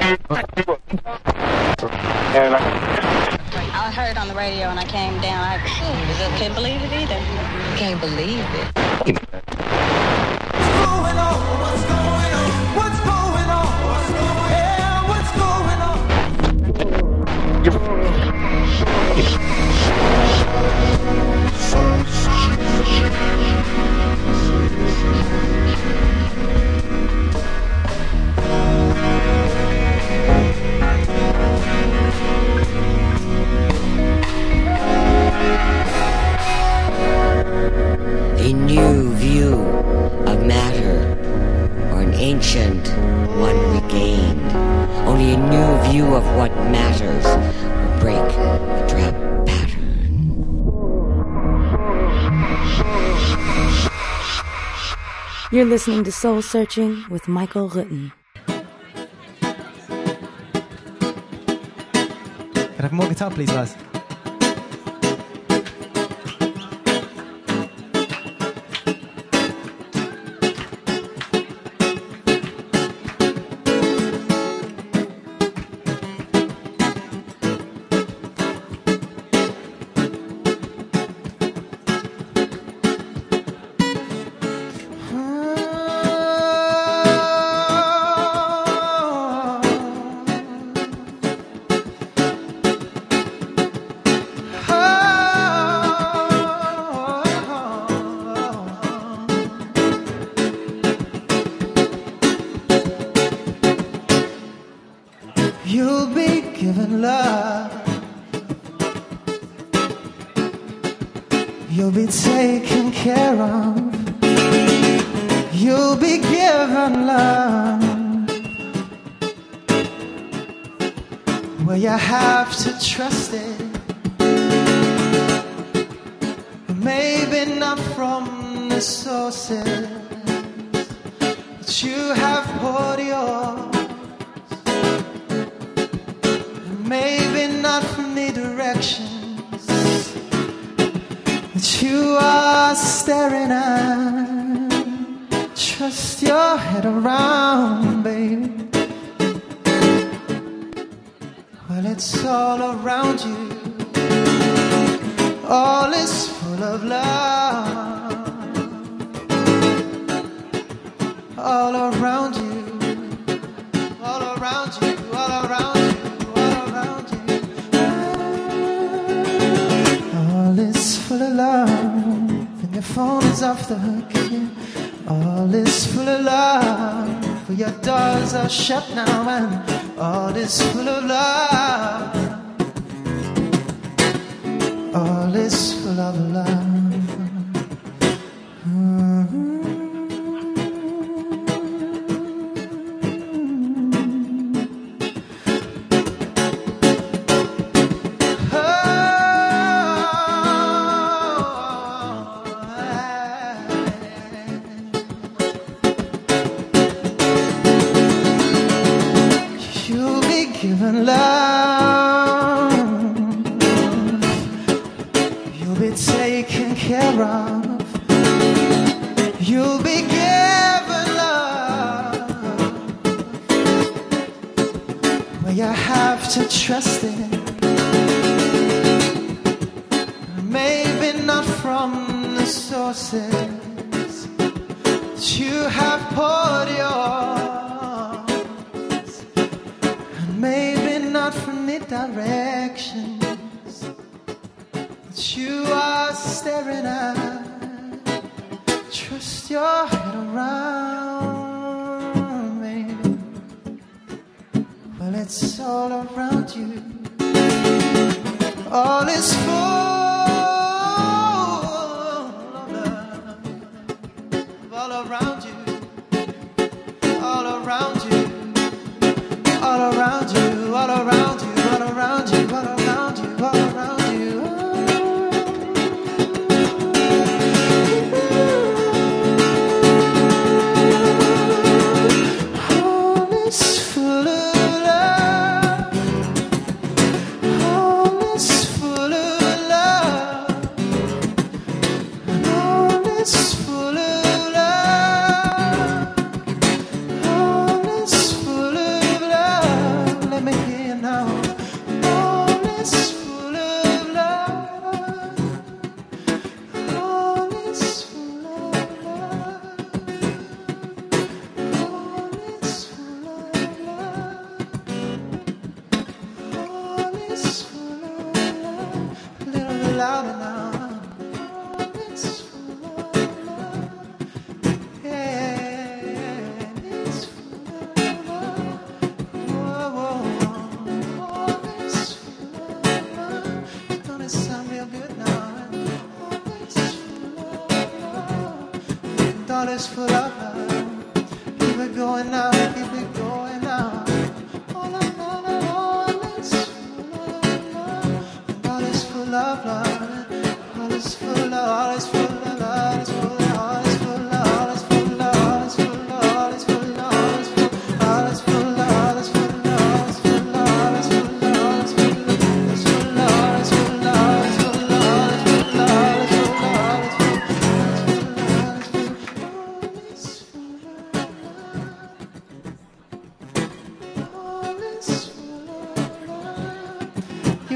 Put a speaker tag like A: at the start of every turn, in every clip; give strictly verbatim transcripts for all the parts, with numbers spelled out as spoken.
A: I heard it on the radio and I came down. I couldn't believe it either. Can't believe it.
B: A new view of matter, or an ancient one regained. Only a new view of what matters will break the trap pattern.
C: You're listening to Soul Searching with Michael Rutten.
D: Can I have more guitar, please, guys?
E: You'll be taken care of. You'll be given love. Well, you have to trust it. Maybe not from the sources that you have poured yours. Maybe not from the directions that you are staring at. Trust your head around, baby. Well, it's all around you. All is full of love. All around you. All around you. All around you. Full of love, and your phone is off the hook again. All is full of love, for your doors are shut now, and all is full of love. All is full of love. Given love, you'll be taken care of. You'll be given love. Well, you have to trust it. Maybe not from the sources that you have poured yours. Maybe not from the directions that you are staring at. Trust your head around, baby. Well, it's all around you. All is full of love. All around you. All around you. All around you, all around you, all around you, all around you, all around you. All is full of love. All is full of love. All is full of love. All is full of love.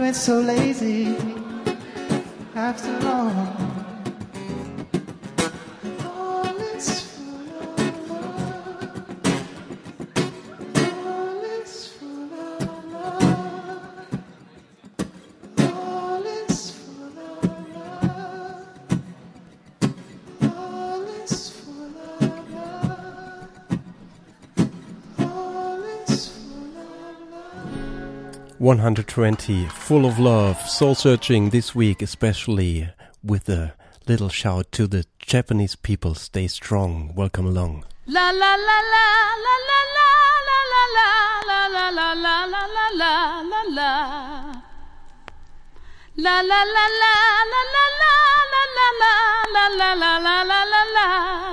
E: you ain't so lazy after all. All is full of love. All is full of love. All is full of love. All is full of love. All is full of love.
F: one hundred twenty, Full of Love, Soul Searching this week, especially with a little shout to the Japanese people. Stay strong. Welcome along.
G: La la la la la la la la la la la la la la la la la la. La la la la la la la la la la la la la la la la.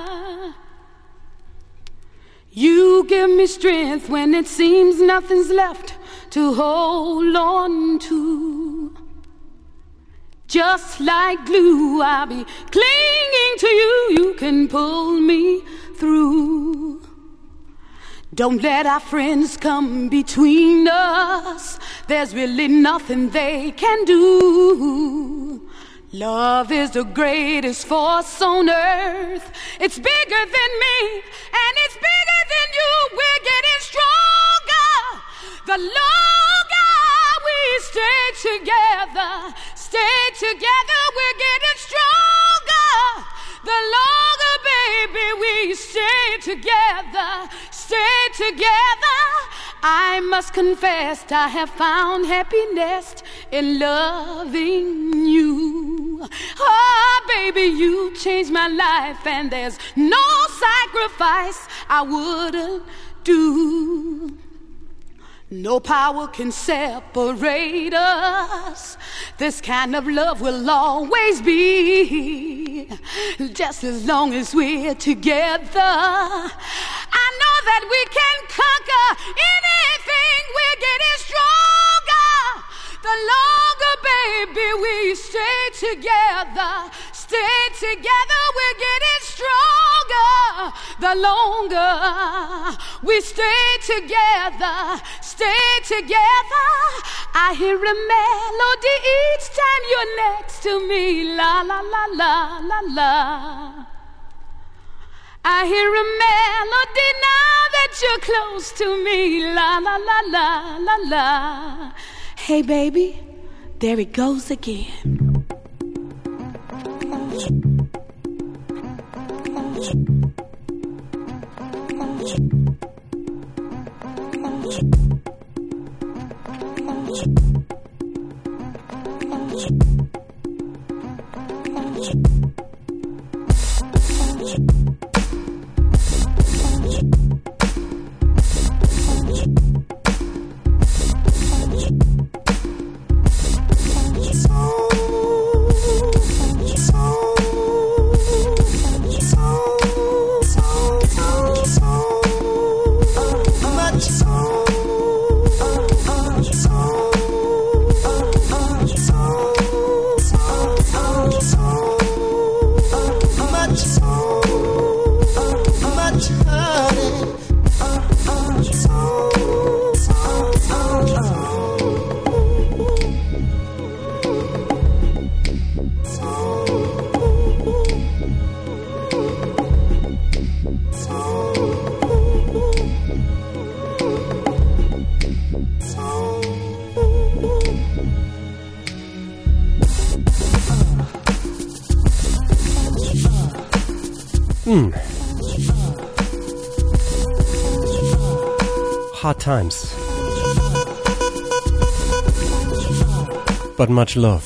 G: You give me strength when it seems nothing's left to hold on to. Just like glue, I'll be clinging to you. You can pull me through. Don't let our friends come between us. There's really nothing they can do. Love is the greatest force on earth. It's bigger than me, and it's bigger than you. We're getting stronger the longer we stay together. Stay together, we're getting stronger the longer, baby, we stay together. Stay together. I must confess I have found happiness in loving you. Oh, baby, you changed my life, and there's no sacrifice I wouldn't do. No power can separate us. This kind of love will always be, just as long as we're together. I know that we can conquer anything. We're getting stronger the longer, baby, we stay together. Stay together, we're getting stronger the longer we stay together. Stay together. I hear a melody each time you're next to me. La la la la la la. I hear a melody now that you're close to me. La la la la la la. Hey baby, there it goes again.
F: Mm. Hard times, but much love.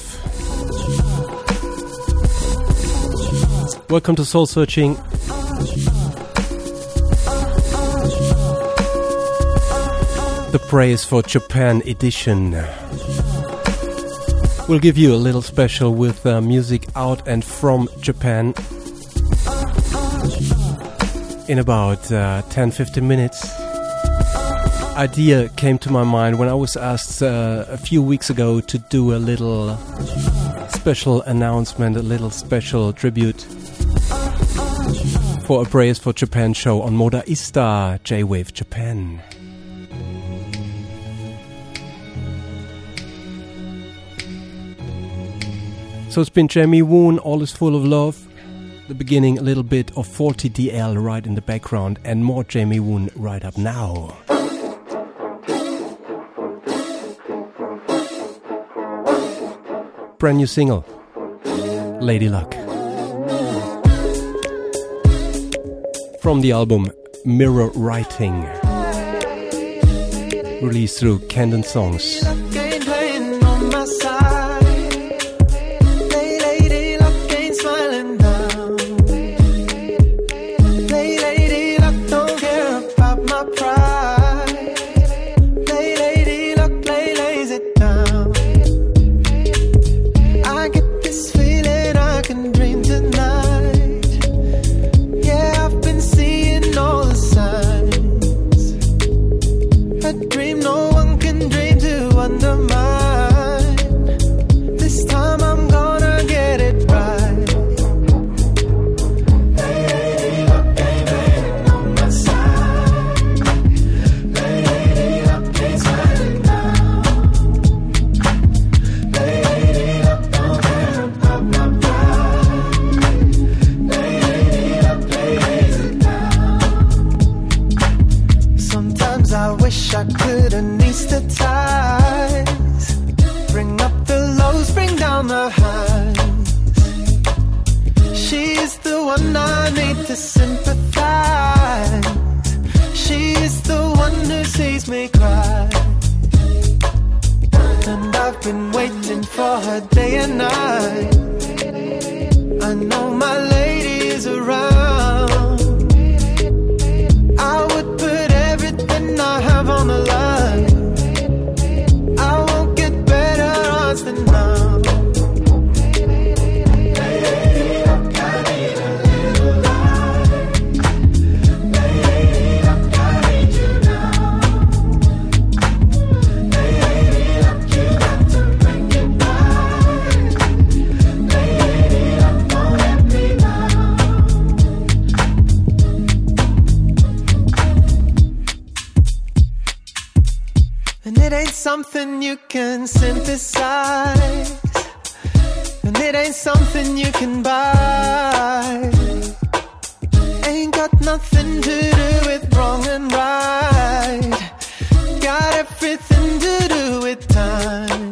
F: Welcome to Soul Searching. The Praise for Japan edition. We'll give you a little special with uh, music out and from Japan in about uh, ten to fifteen minutes. Idea came to my mind when I was asked uh, a few weeks ago to do a little special announcement, a little special tribute for a Praise for Japan show on Modaista J-Wave Japan. So it's been Jamie Woon, All Is Full of Love. The beginning, a little bit of forty D L right in the background, and more Jamie Woon right up now. Brand new single, Lady Luck. From the album Mirror Writing, released through Camden Songs.
E: Something you can synthesize, and it ain't something you can buy. Ain't got nothing to do with wrong and right. Got everything to do with time.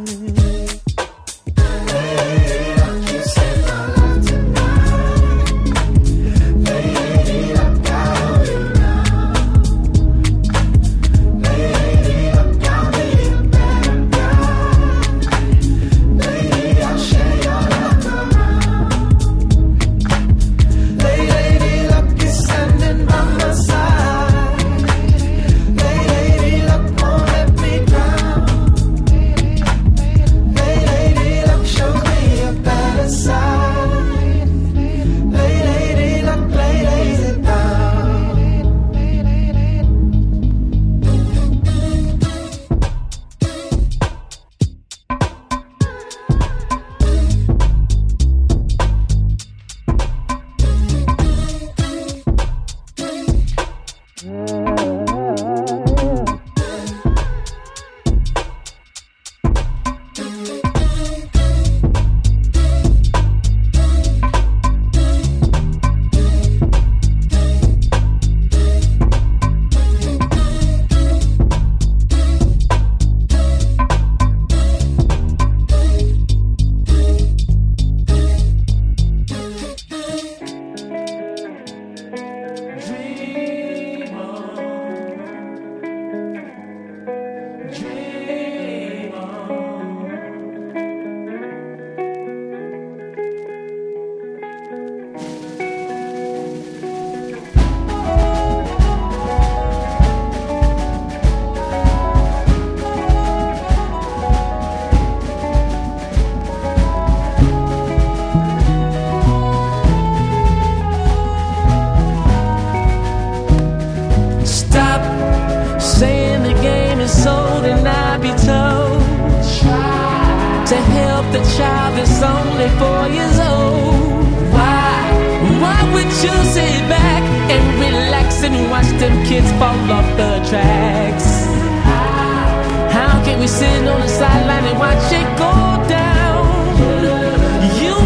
H: We sit on the sideline and watch it go down. You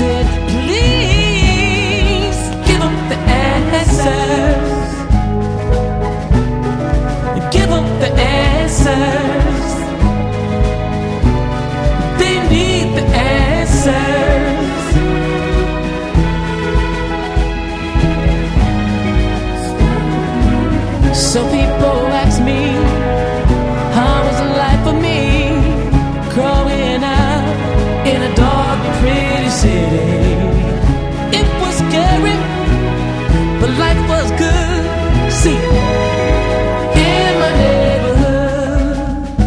H: said, please give them the answers. Give them the answers. They need the answers. Some people ask me, how was life for me growing up in a dark, pretty city? It was scary, but life was good. See, in my neighborhood,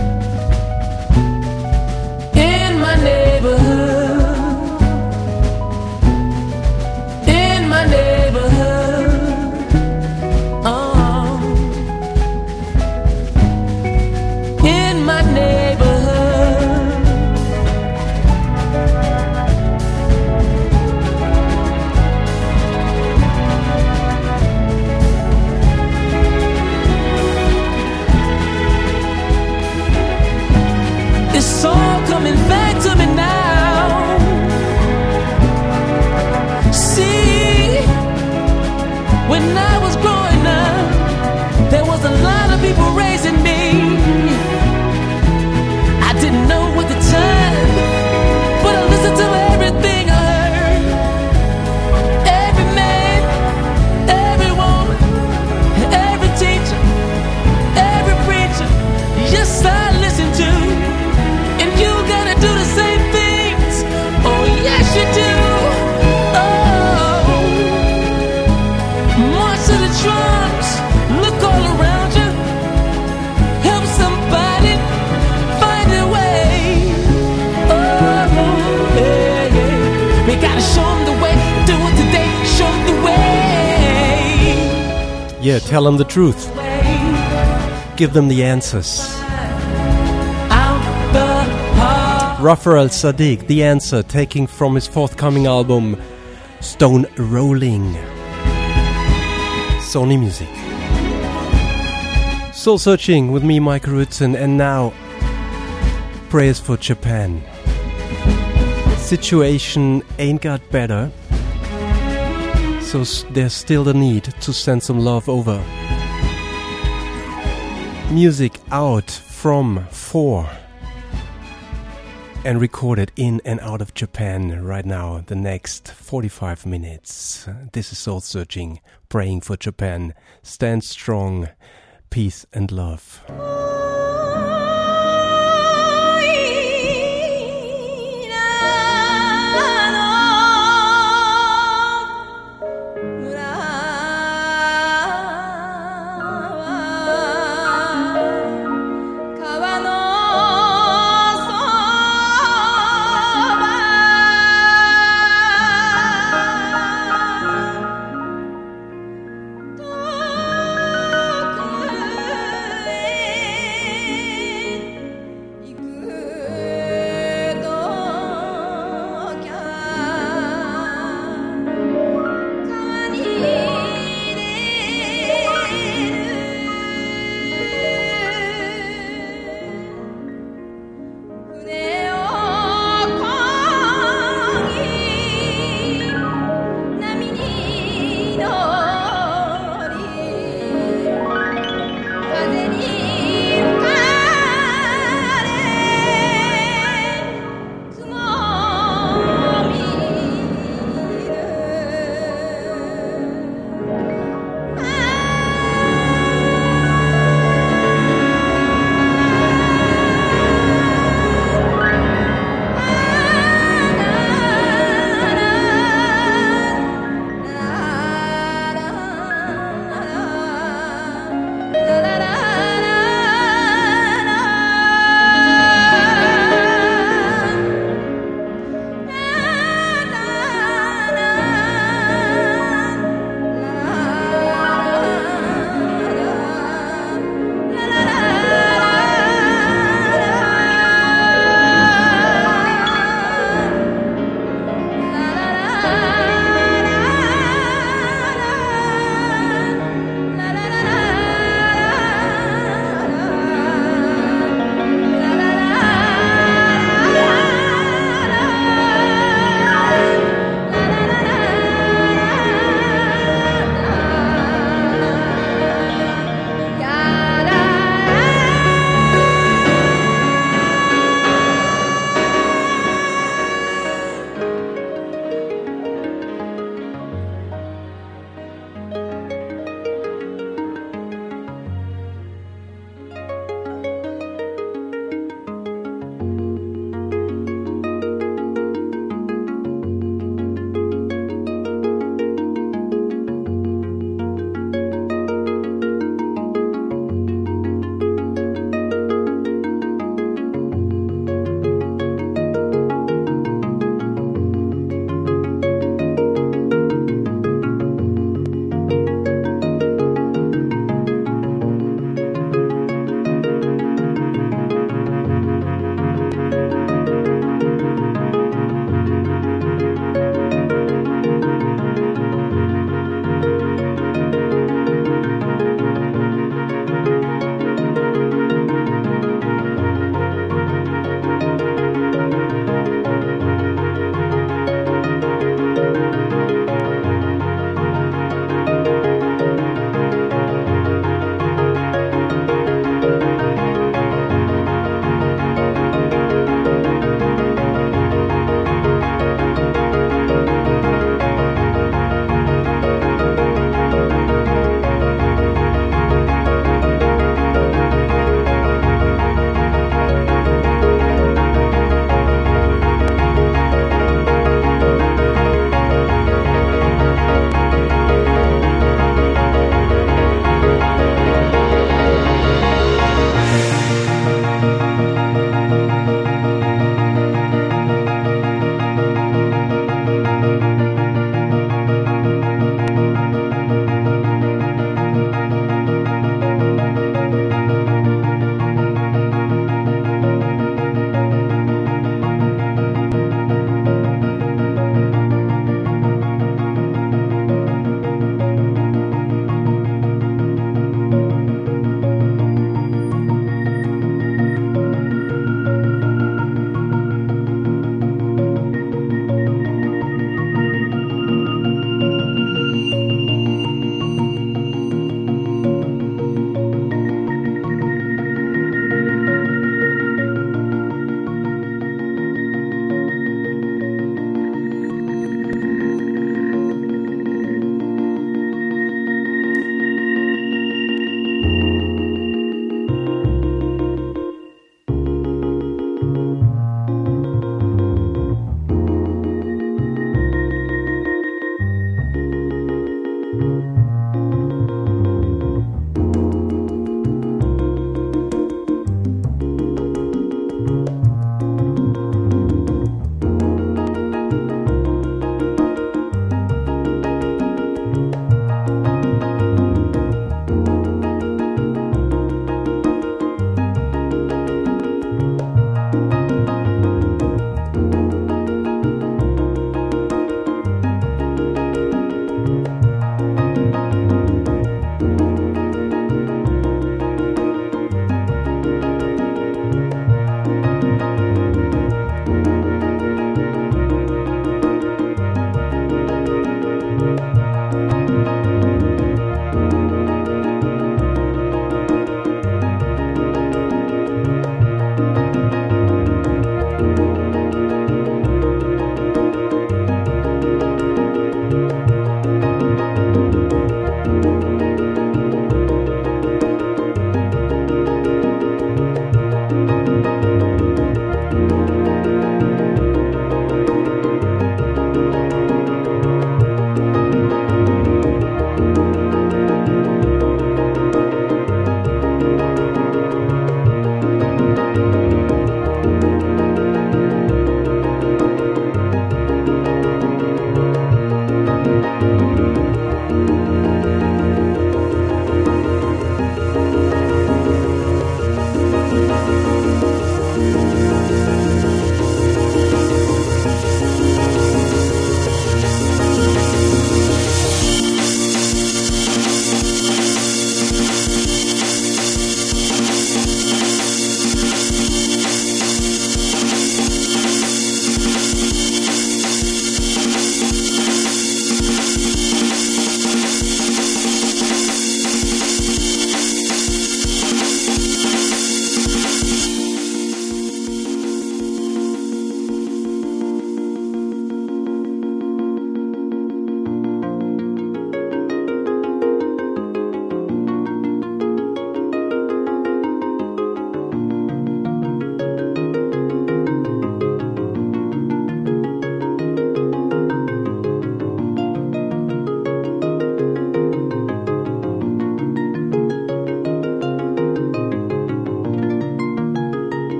H: in my neighborhood, in my neighborhood, oh, in my neighborhood. It's all coming back to me now. See, when I was growing up, there was a lot of people raising me. I didn't know at the time, but I listened to everything I heard. Every man, every woman, every teacher, every preacher. Yes, I listened to. And you gotta do the same things. Oh, yes, you do. Oh, march to the drums. Look all around you. Help somebody find a way. Oh, yeah, yeah. We gotta show them the way. Do it today. Show them the way.
F: Yeah, tell them the truth. Give them the answers.
H: Out the heart.
F: Raphael Saadiq, The Answer, taking from his forthcoming album Stone Rolling. Sony Music. Soul Searching with me, Michael Rutzen, and now prayers for Japan. Situation ain't got better, so s- there's still the need to send some love over. Music out from, for, and recorded in and out of Japan right now, the next forty-five minutes. This is Soul Searching, praying for Japan. Stand strong, peace and love.
I: Hey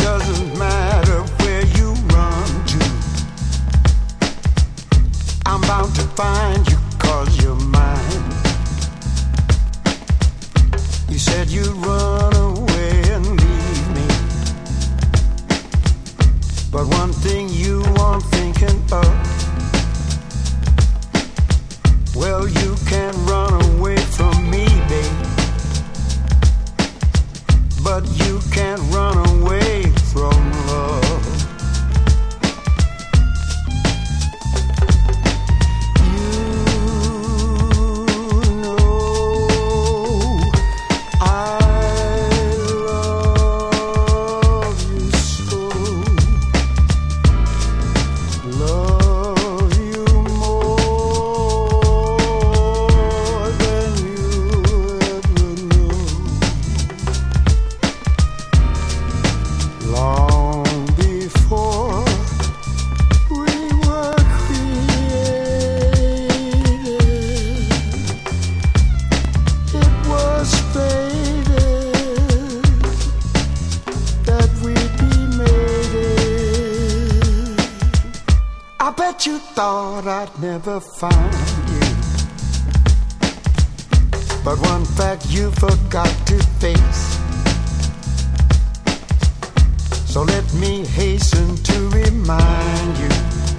I: doesn't matter where you run to. I'm bound to find you 'cause you're mine. You said you'd run away and leave me, but one thing you aren't thinking of, well, you can run away from me, babe, but you can't run away from love. You know I love you so, love you more than you ever knew. Long before we were created, it was fated that we'd be mated. I bet you thought I'd never find you, but one fact you forgot to face. So let me hasten to remind you,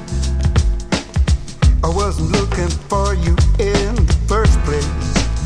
I: I wasn't looking for you in the first place.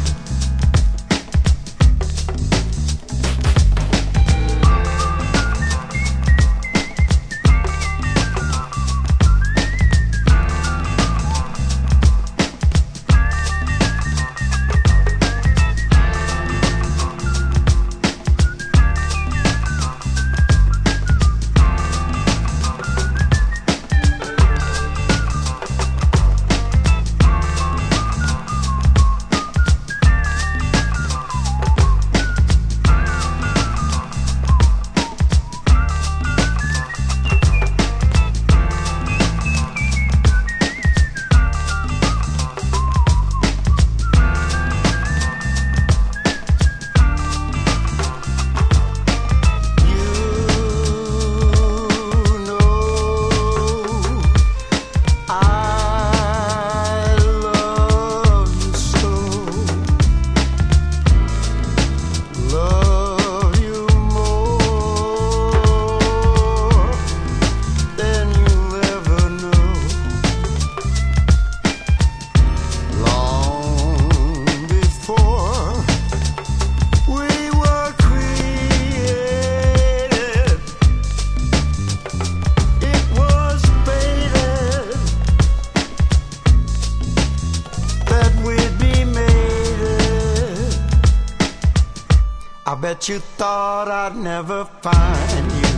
I: Bet you thought I'd never find you,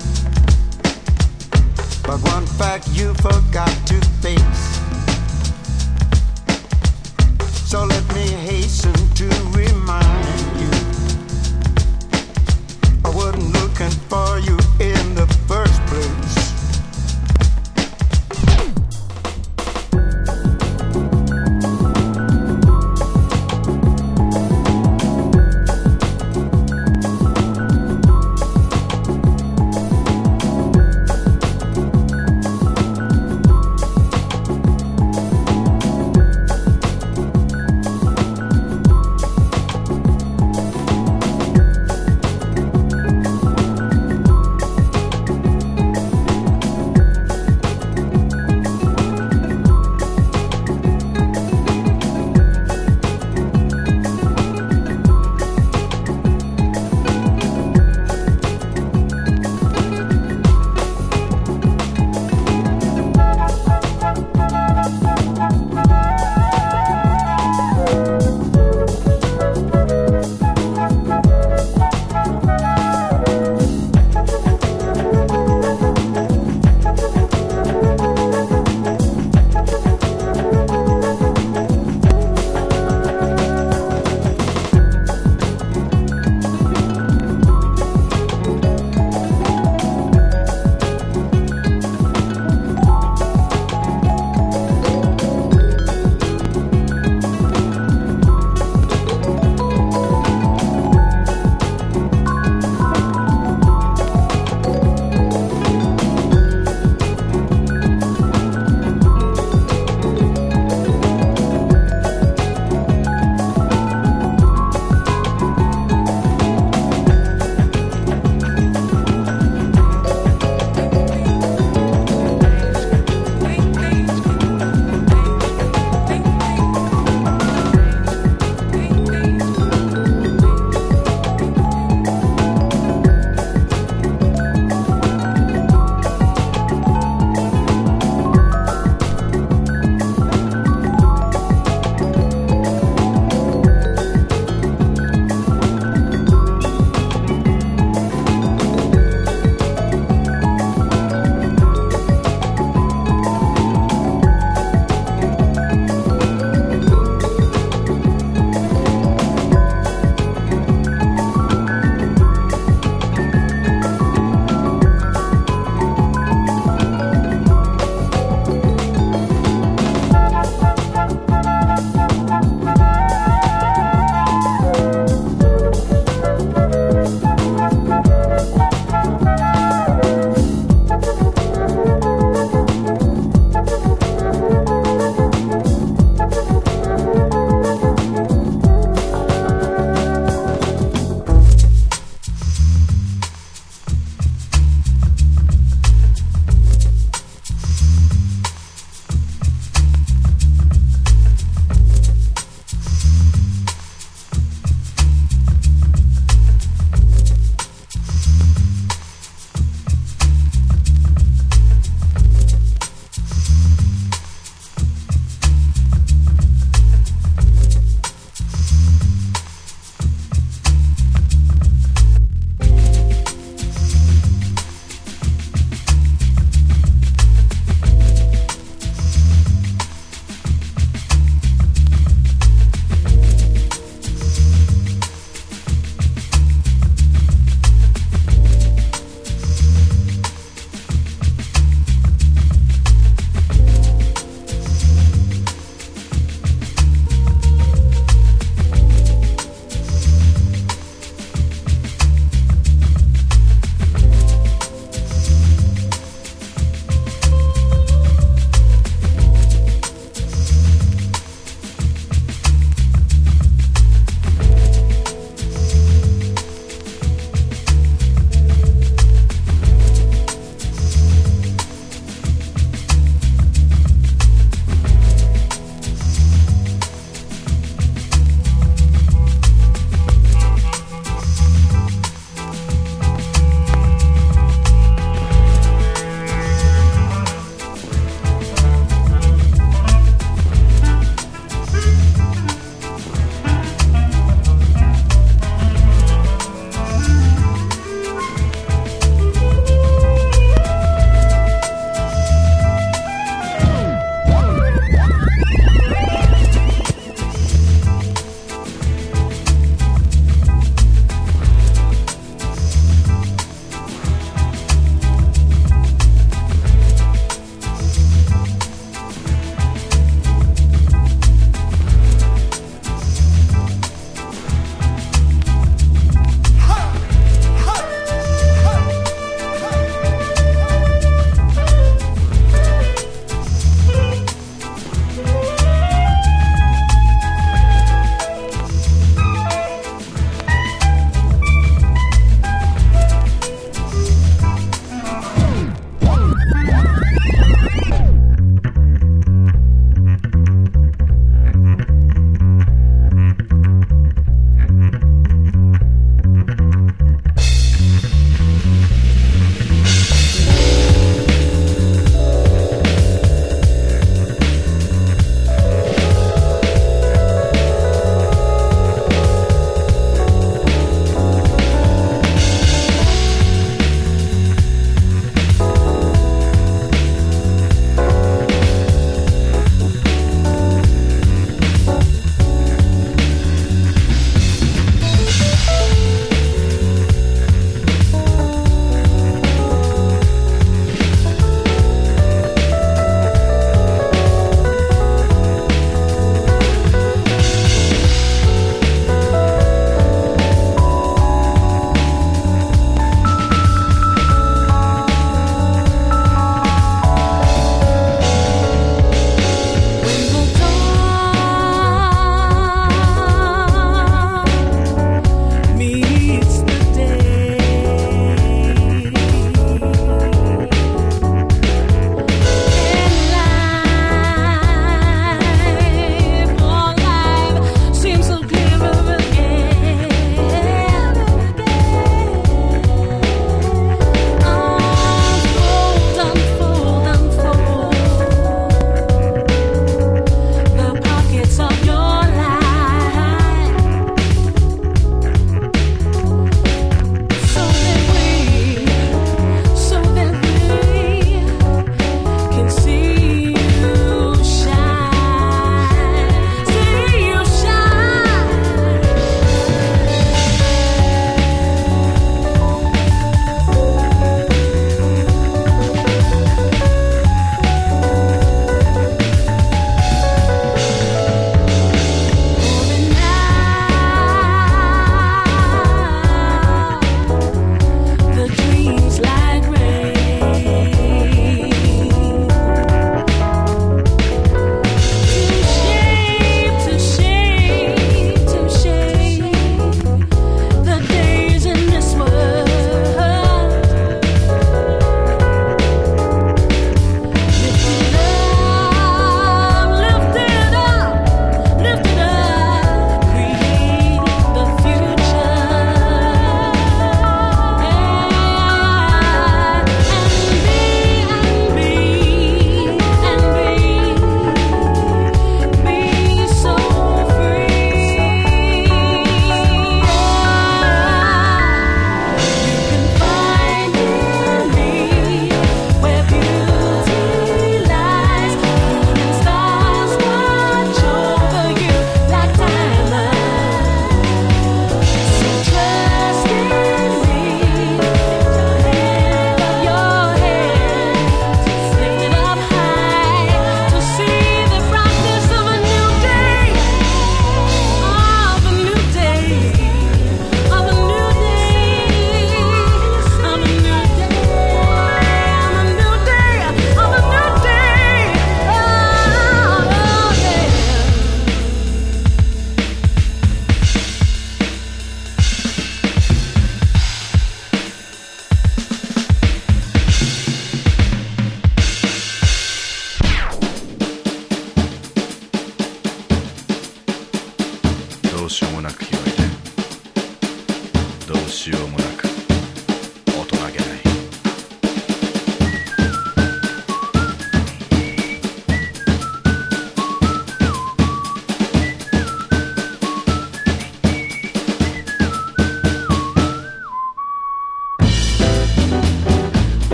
I: but one fact you forgot to face. So let me hasten to remind you, I wasn't looking for you in the first place.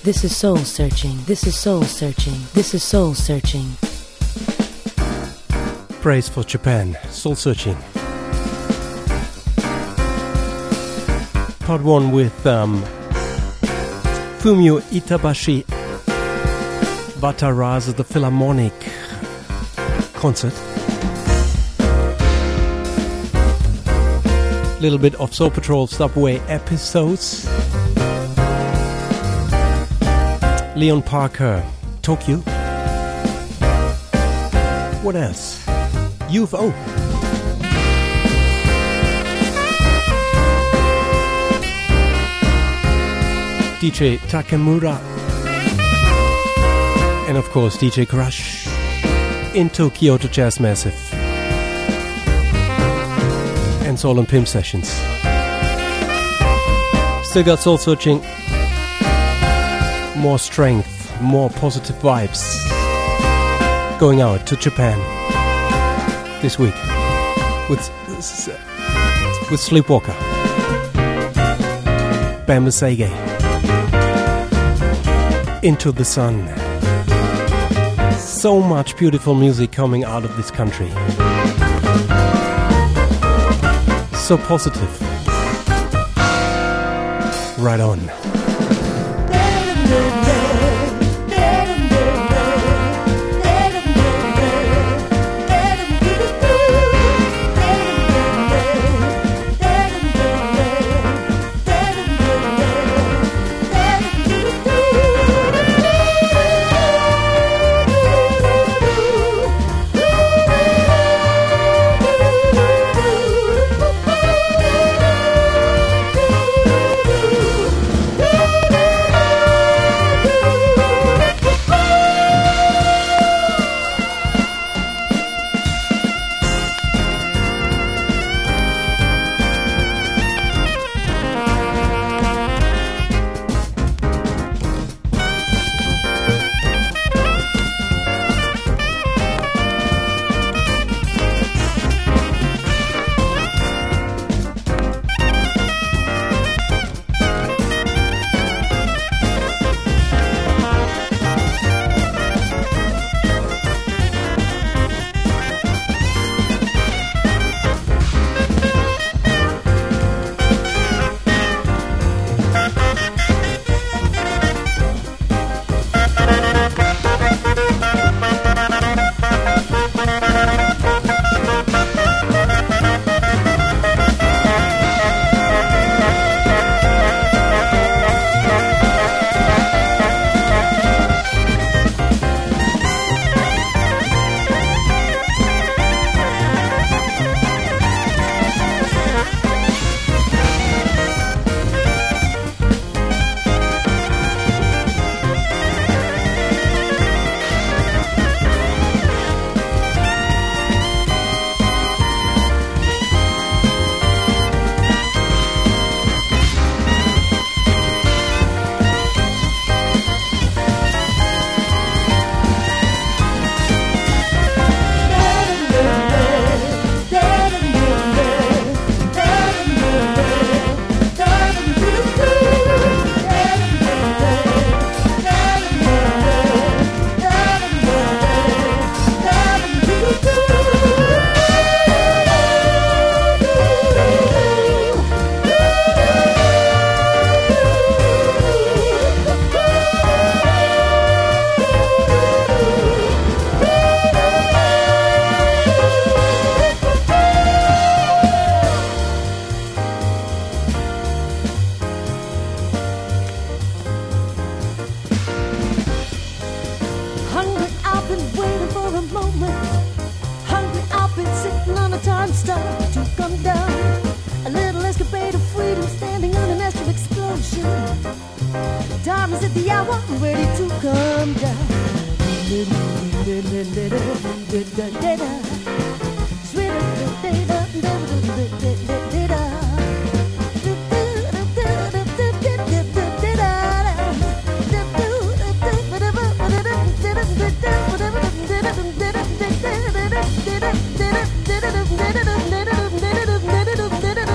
C: This is Soul Searching. This is Soul Searching. This is Soul Searching.
F: Praise for Japan. Soul Searching. Part one with um, Fumio Itabashi Watarazu, the Philharmonic concert. Little bit of Soul Patrol Subway episodes. Leon Parker, Tokyo. What else? U F O. D J Takemura. And of course D J Crush into Kyoto Jazz Massive. And Soul and Pimp sessions. Still got Soul Searching. More strength, more positive vibes. Going out to Japan this week with with Sleepwalker, Bamba Seige, Into the Sun. So much beautiful music coming out of this country. So positive. Right on.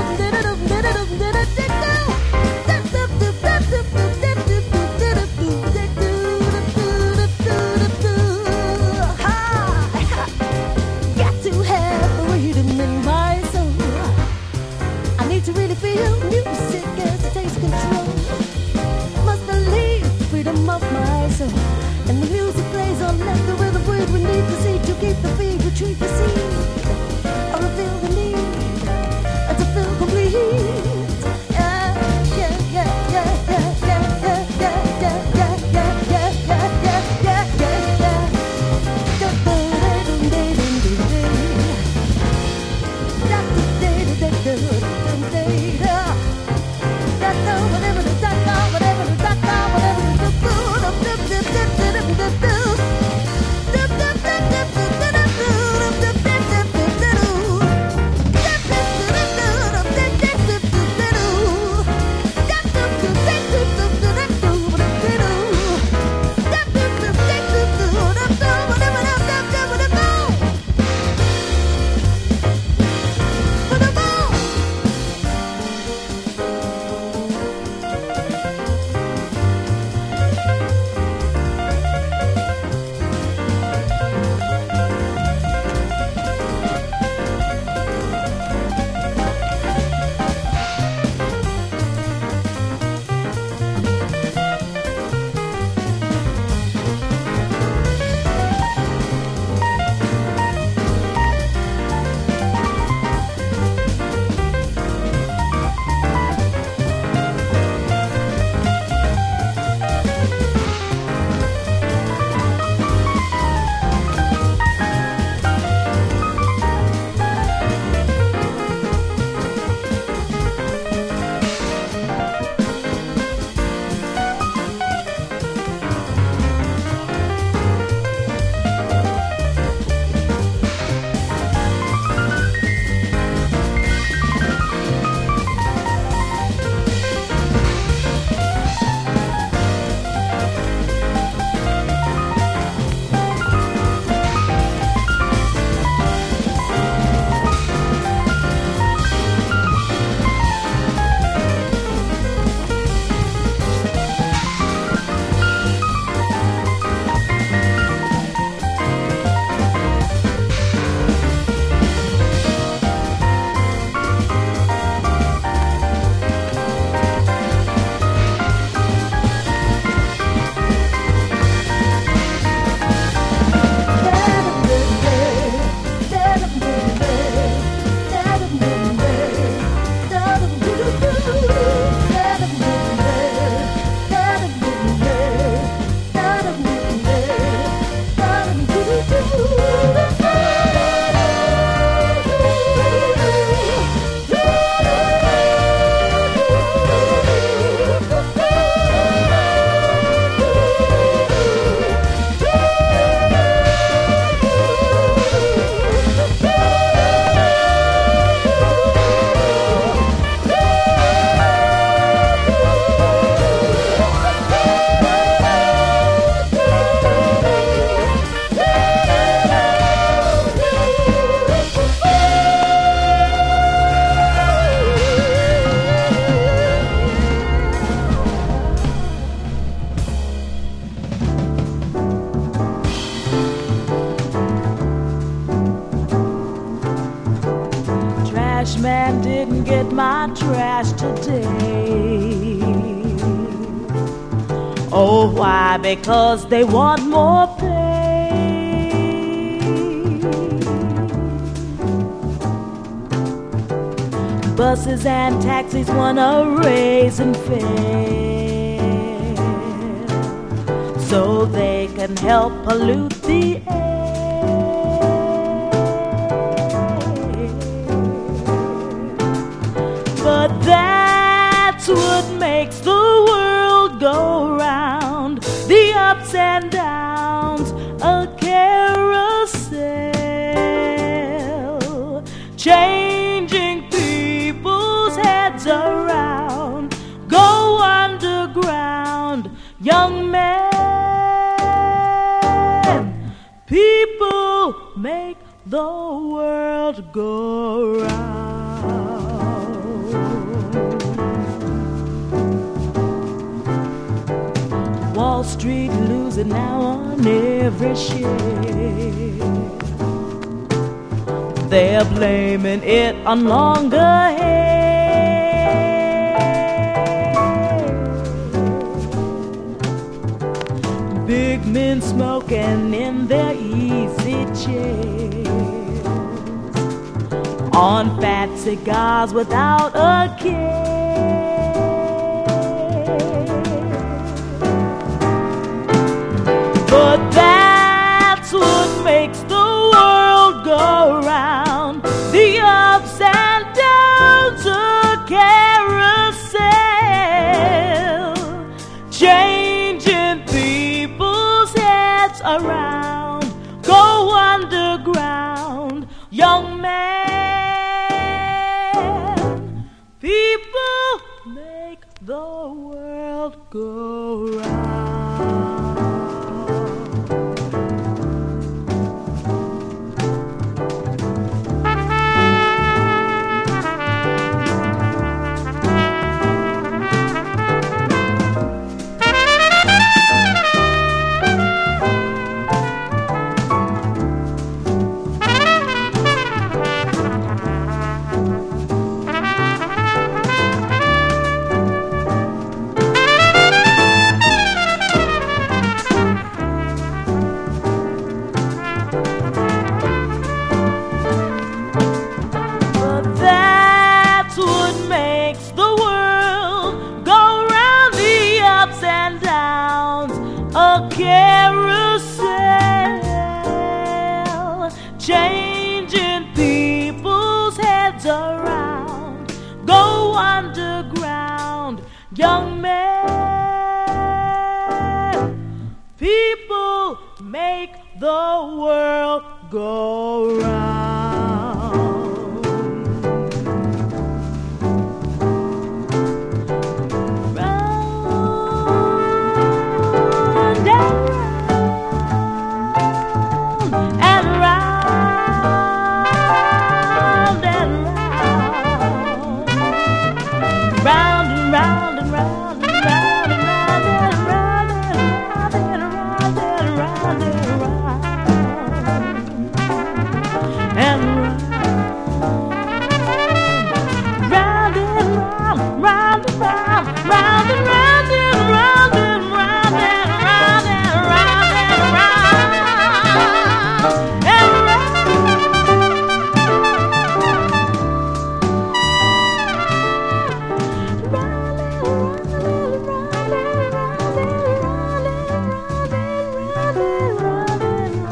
J: Do
H: man didn't get my trash today. Oh, why? Because they want more pay. Buses and taxis want a raise in fare so they can help pollute the air. But that's what makes the world go round, the ups and downs, a carousel, changing people's heads around. Go underground, young man. People make the world go round. Wall Street losing now on every share. They're blaming it on longer hair. Big
J: men smoking in their easy chairs, on fat cigars without a care. But that's what makes the world go round, the ups and downs of carousel, changing people's heads around. Go underground, young man. People make the world go round. Changing people's heads around. Go underground, young man. People make the world go round. Round and round and round. Round and round and round and round and round and round and round and round and round and round and round and round, round and round, round and round and round and round and round and round and round and round. Round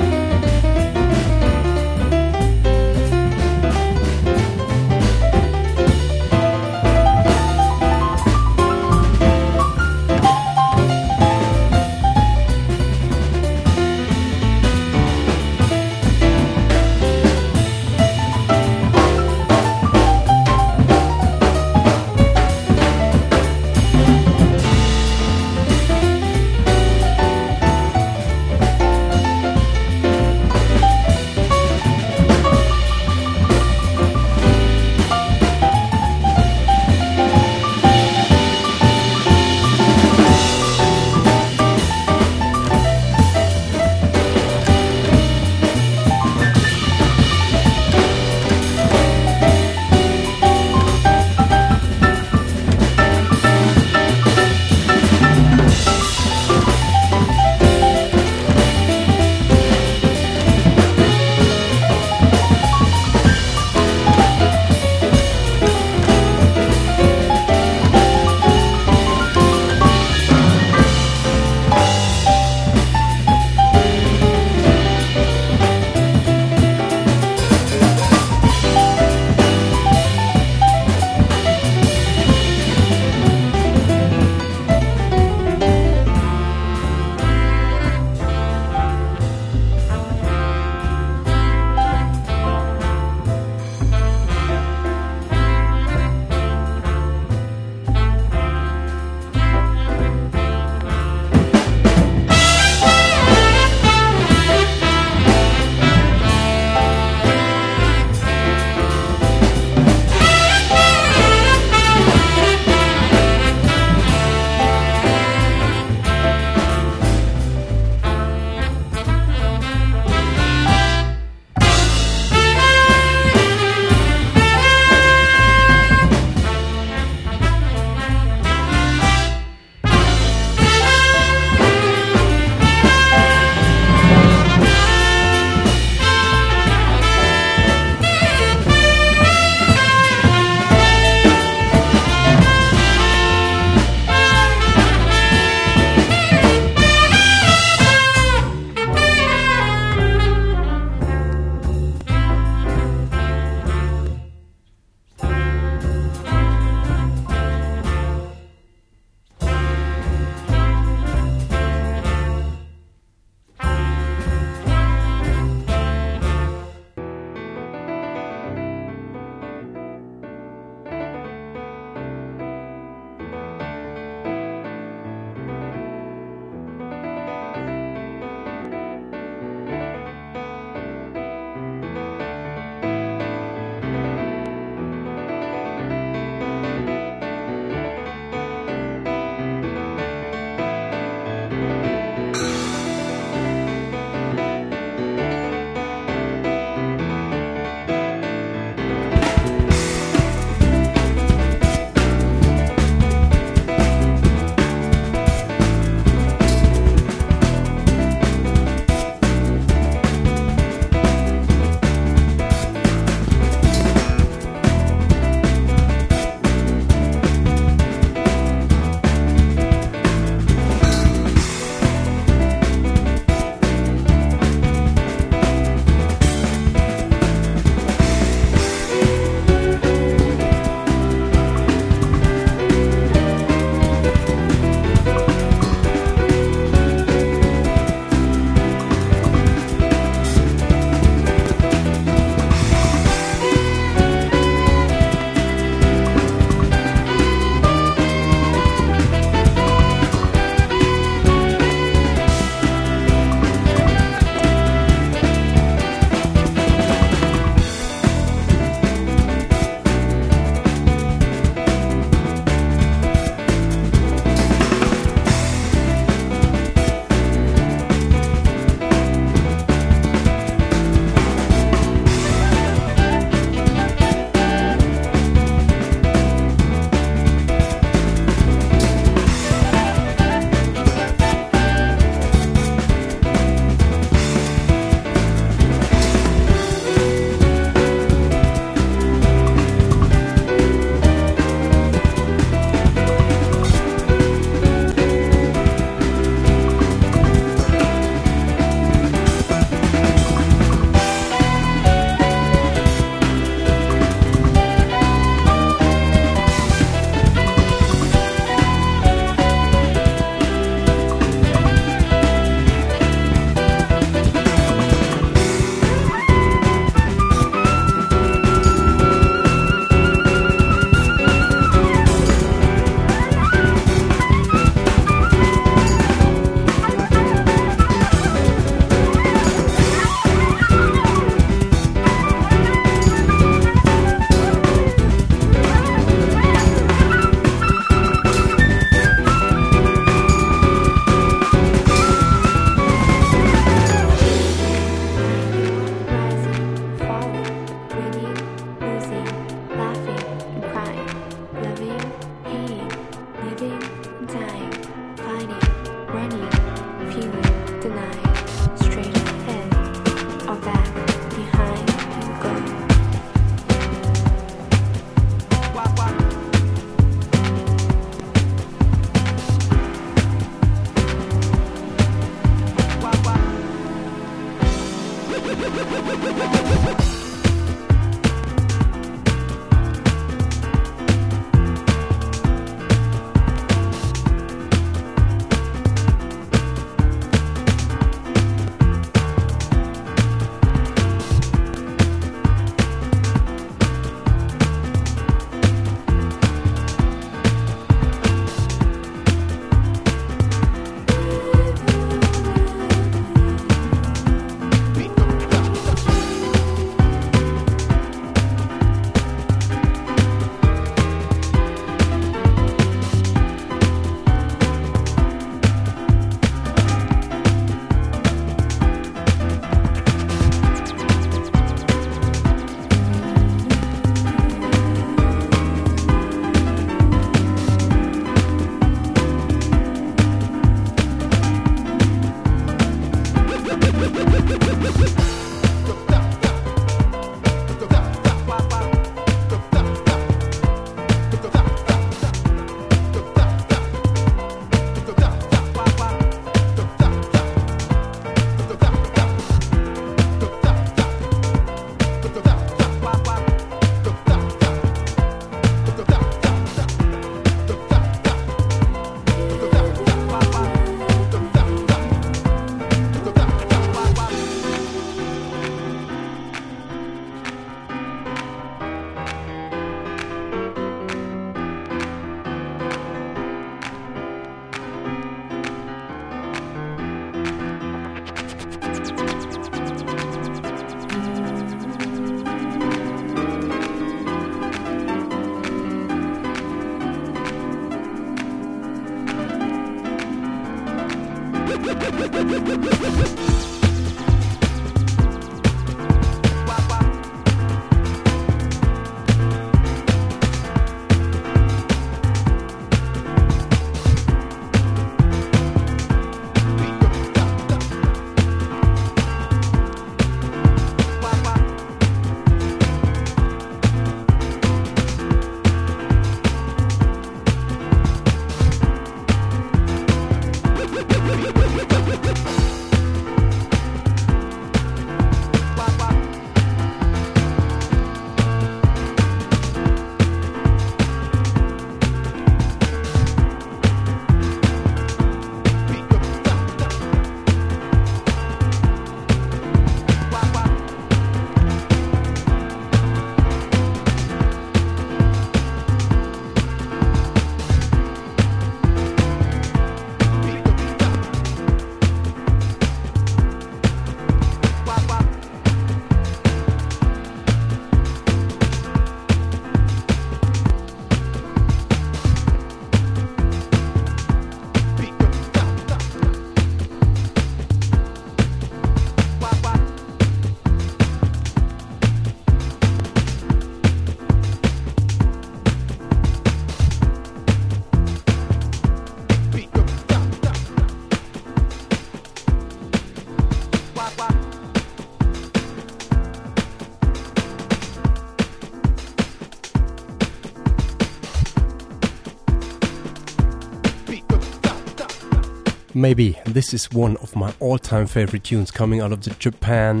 F: Maybe this is one of my all-time favorite tunes coming out of the Japan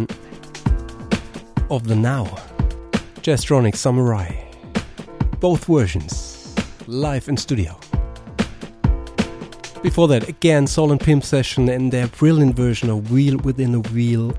F: of the now. Jazztronic Samurai. Both versions, live in studio. Before that, again, Soul and Pimp Session and their brilliant version of Wheel Within a Wheel.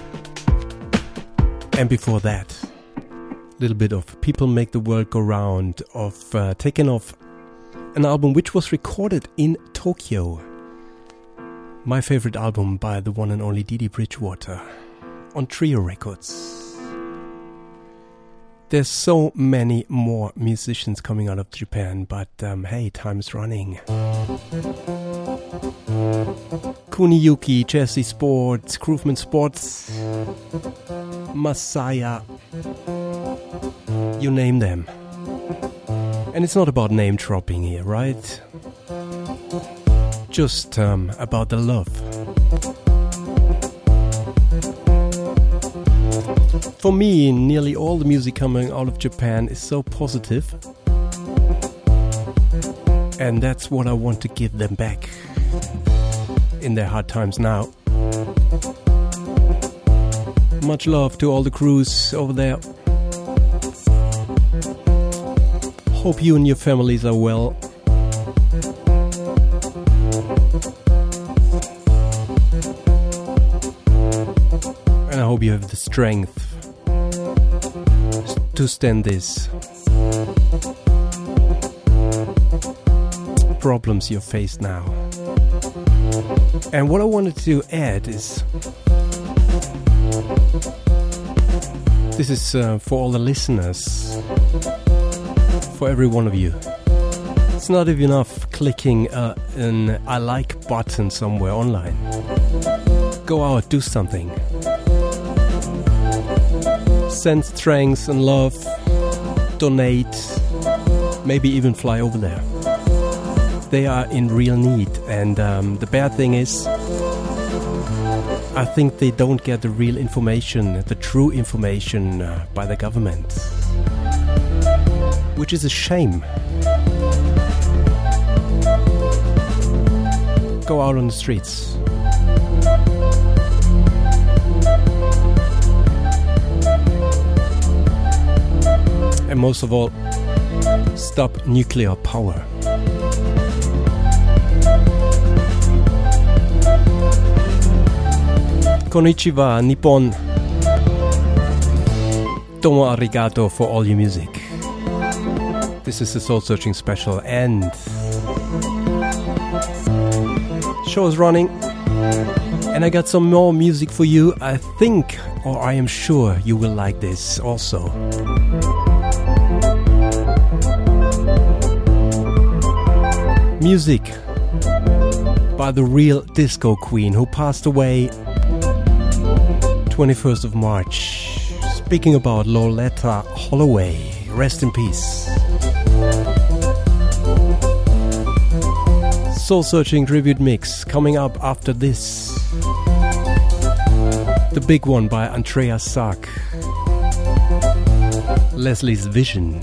F: And before that, a little bit of People Make the World Go Round of uh, Taken Off, an album which was recorded in Tokyo. My favorite album by the one and only Dee Dee Bridgewater on Trio Records. There's so many more musicians coming out of Japan, but um, hey, time's running. Kuniyuki, Jazzy Sports, Grooveman Sports, Masaya, you name them. And it's not about name dropping here, right? Just um, about the love. For me, nearly all the music coming out of Japan is so positive. And that's what I want to give them back in their hard times now. Much love to all the crews over there. Hope you and your families are well. And I hope you have the strength to stand this problems you face now. And what I wanted to add is this is uh, for all the listeners, for every one of you. It's not even enough clicking uh, an I like button somewhere online. Go out, do something. Send strength and love, donate, maybe even fly over there. They are in real need, and um, the bad thing is I think they don't get the real information, the true information uh, by the government, which is a shame. Go out on the streets. And most of all, stop nuclear power. Konnichiwa, Nippon. Domo arigato for all your music. This is the Soul Searching special, and show is running. And I got some more music for you. I think, or I am sure, you will like this also. Music by the real disco queen who passed away twenty-first of March. Speaking about Loleatta Holloway, rest in peace. Soul Searching tribute mix coming up after this. The big one by Andrea Sack. Leslie's Vision.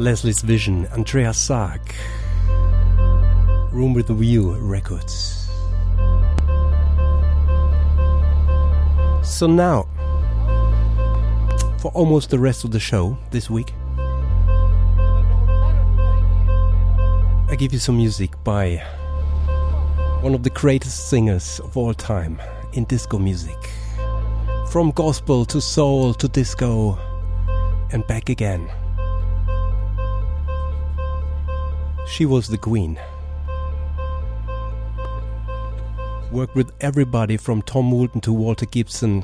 F: Leslie's Vision, Andreas Sarg, Room with a View Records. So now, for almost the rest of the show this week, I give you some music by one of the greatest singers of all time in disco music. From gospel to soul to disco and back again. She was the queen. Worked with everybody from Tom Moulton to Walter Gibson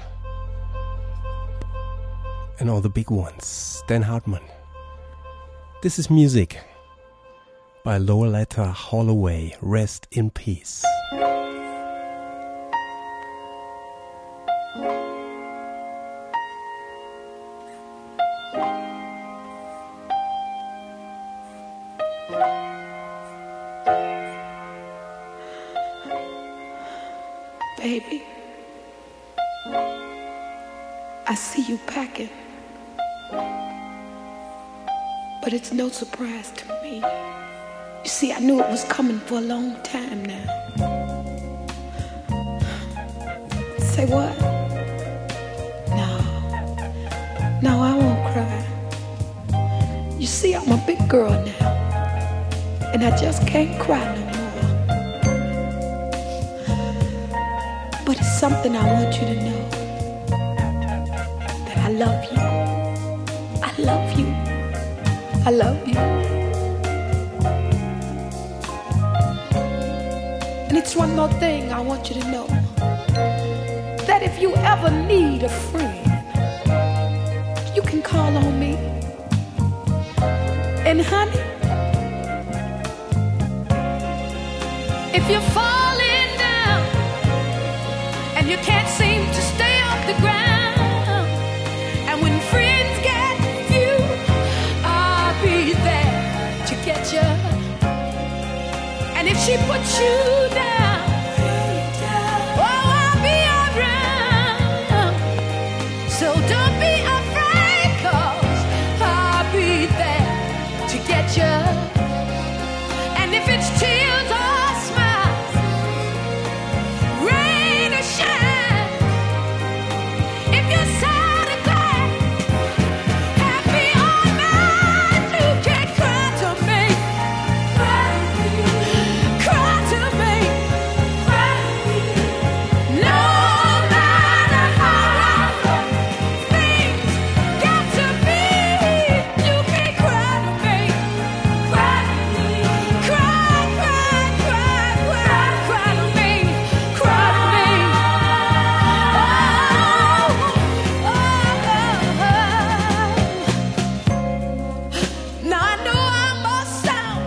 F: and all the big ones. Dan Hartman. This is music by Loaletta Holloway. Rest in peace.
K: Baby, I see you packing, but it's no surprise to me. You see, I knew it was coming for a long time now. Say what? No, no, I won't cry. You see, I'm a big girl now, and I just can't cry no more. But it's something I want you to know, that I love you. I love you. I love you. And it's one more thing I want you to know, that if you ever need a friend, you can call on me. And honey, if you're falling down and you can't seem to stay off the ground, and when friends get few, I'll be there to get you. And if she puts you down, oh, I'll be around. So don't be afraid, 'cause I'll be there to get you. And if it's tears or smiles, rain or shine, if you're sad or glad, happy or mad, you can cry to me. Cry to me. Cry to me. Cry to me. No matter how rough things get to be, you can cry to me. Cry to me. Cry, cry, cry, cry, cry to me. Cry to me. Oh, oh, oh. Now I know I must sound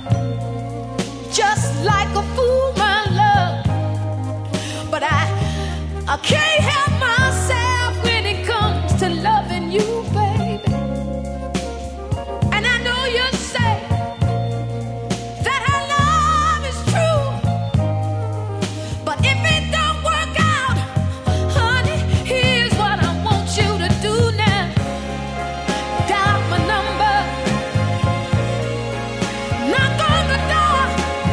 K: just like a fool, my love, but I, I can't help myself when it comes to loving you, baby. And I know you'll say that our love is true, but if it don't work out, honey, here's what I want you to do now. Dial my number, knock on the door,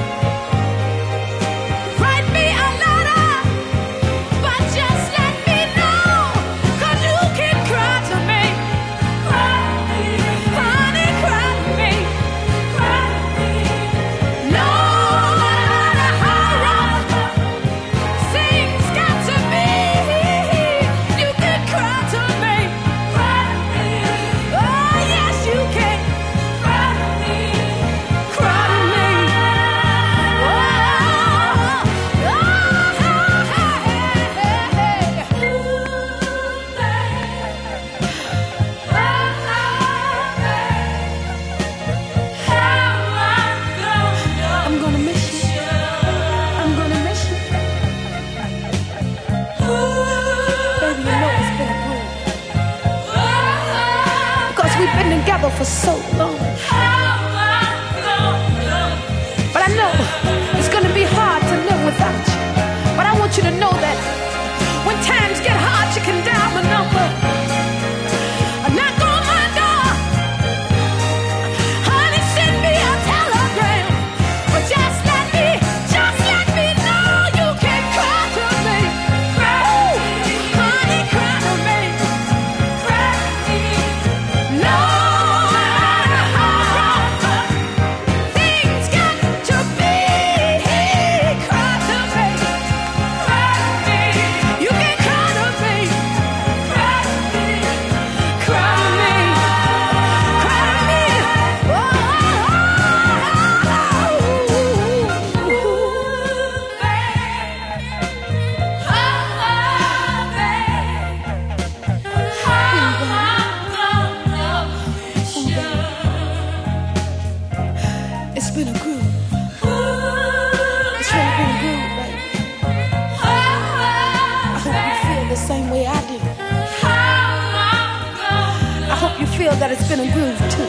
K: write me a letter, but just let me know, 'cause you can cry to me. Cry to me. Honey, cry to me. Cry to me. No matter how rough things got to be, you can cry to me. Cry to me. Oh, yes, you can. Cry to me. Cry to me. Oh, oh, I'm gonna miss you. I'm gonna miss you. Baby, you know it's been a break, 'cause we've been together for so long. But I know it's gonna be hard to live without you. But I want you to know that when times get hard, you can dial my number, knock on my door,
G: feel that it's been a groove too.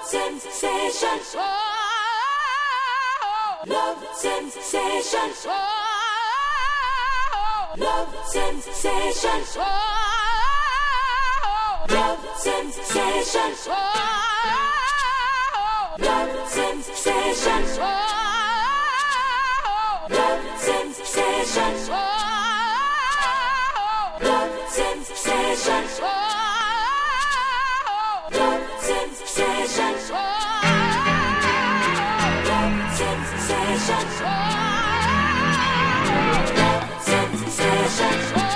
H: sensations. Oh, love sensations. Oh, love sensations. Oh, love sensations. Oh, love sensations. Oh, love sensations. Oh, love sensations. Oh, love sensations. Oh, love sensations. Oh, love sensations. Oh,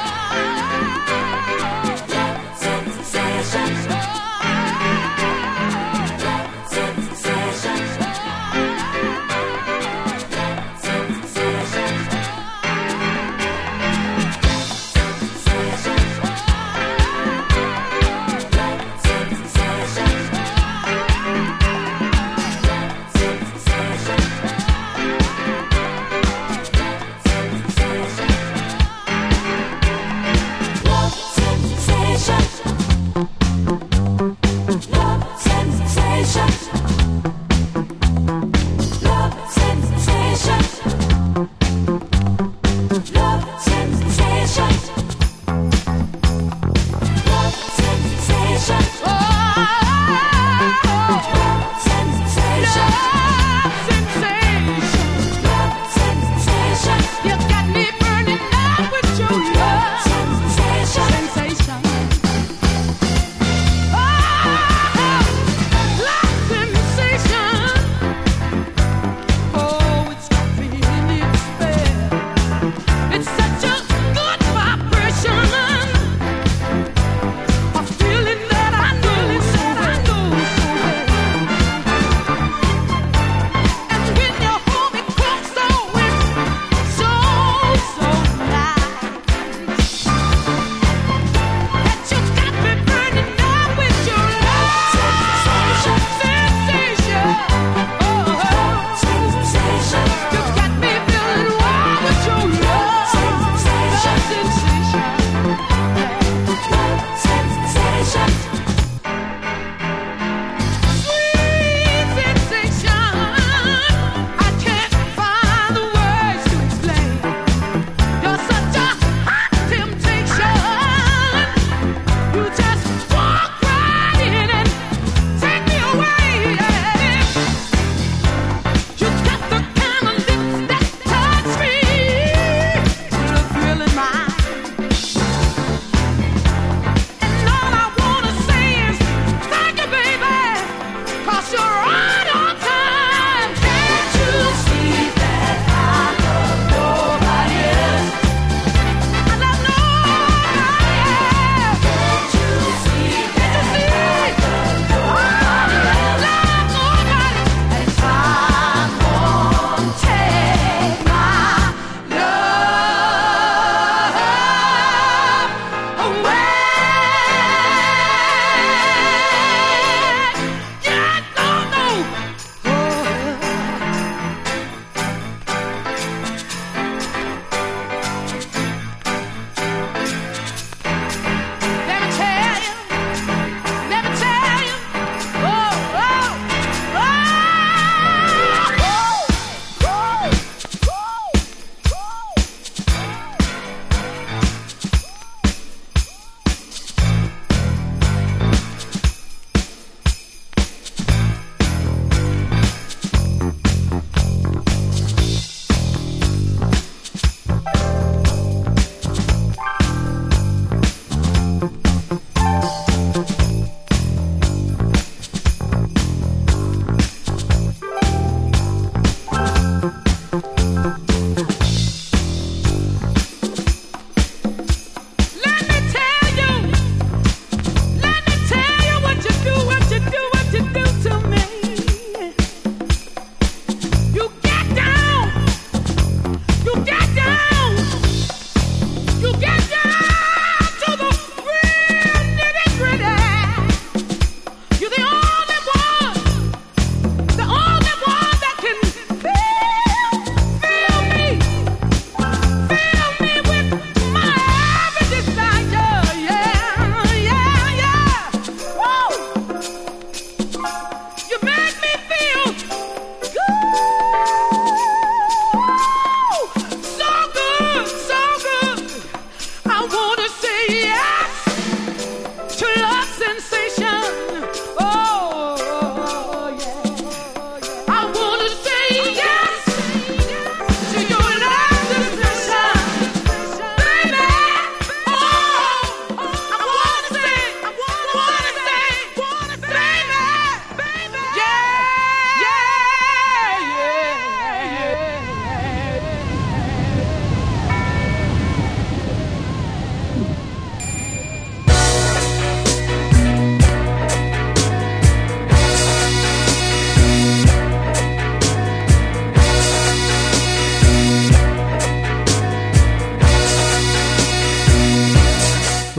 H: love sensations. Oh, love sensations. Oh, love sensations.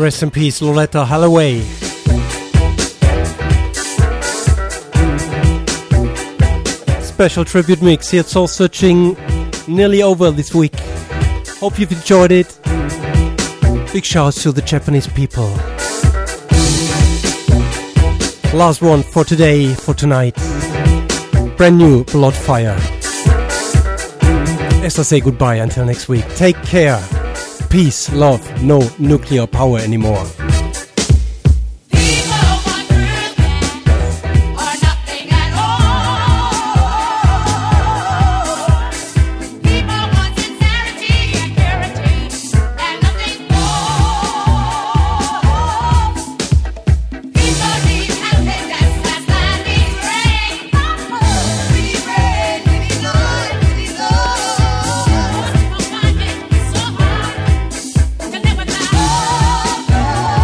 F: Rest in peace, Loletta Holloway. Special tribute mix here at Soul Searching, nearly over this week. Hope you've enjoyed it. Big shouts to the Japanese people. Last one for today, for tonight. Brand new Bloodfire. As I say goodbye until next week. Take care. Peace, love, no nuclear power anymore.
K: Oh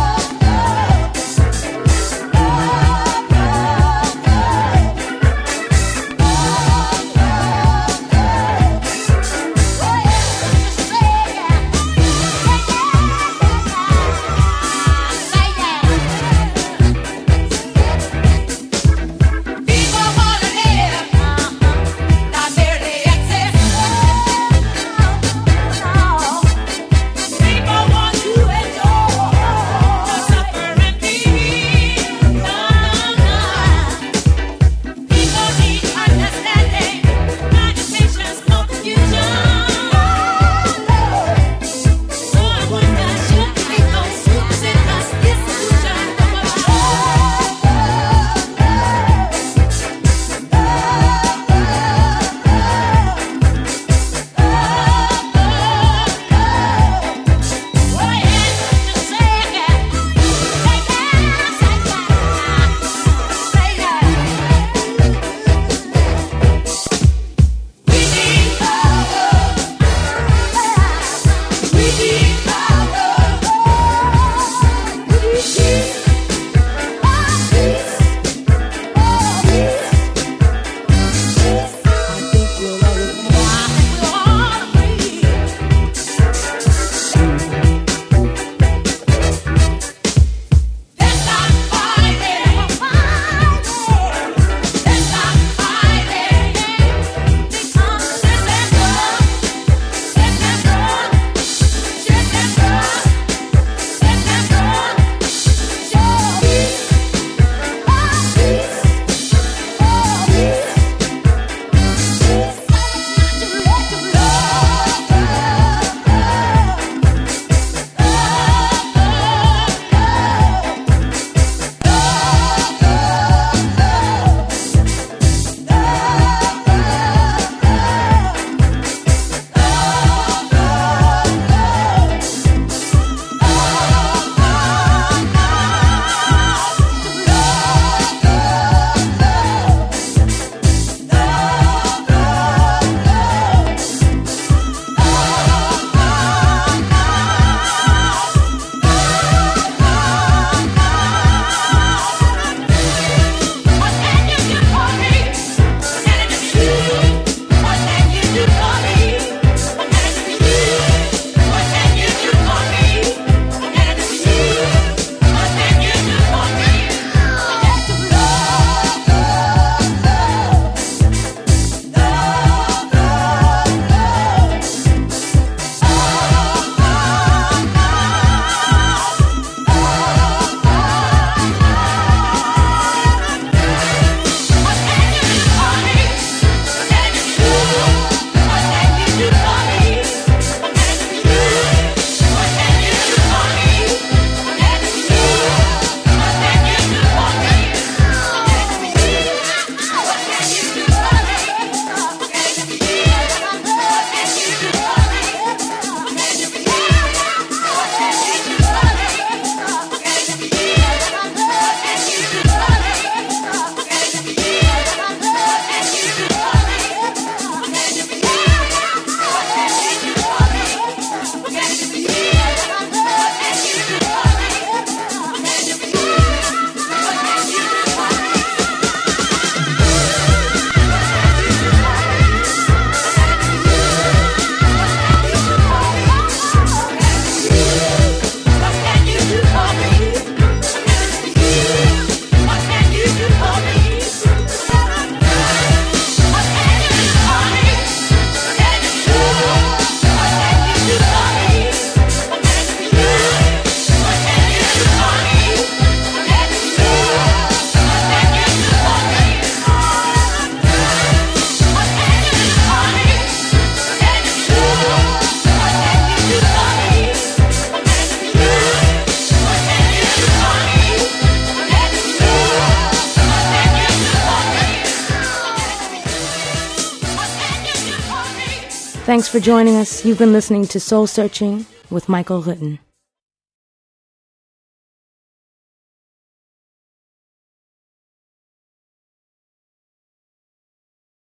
C: Thanks for joining us. You've been listening to Soul Searching with Michael Hutton.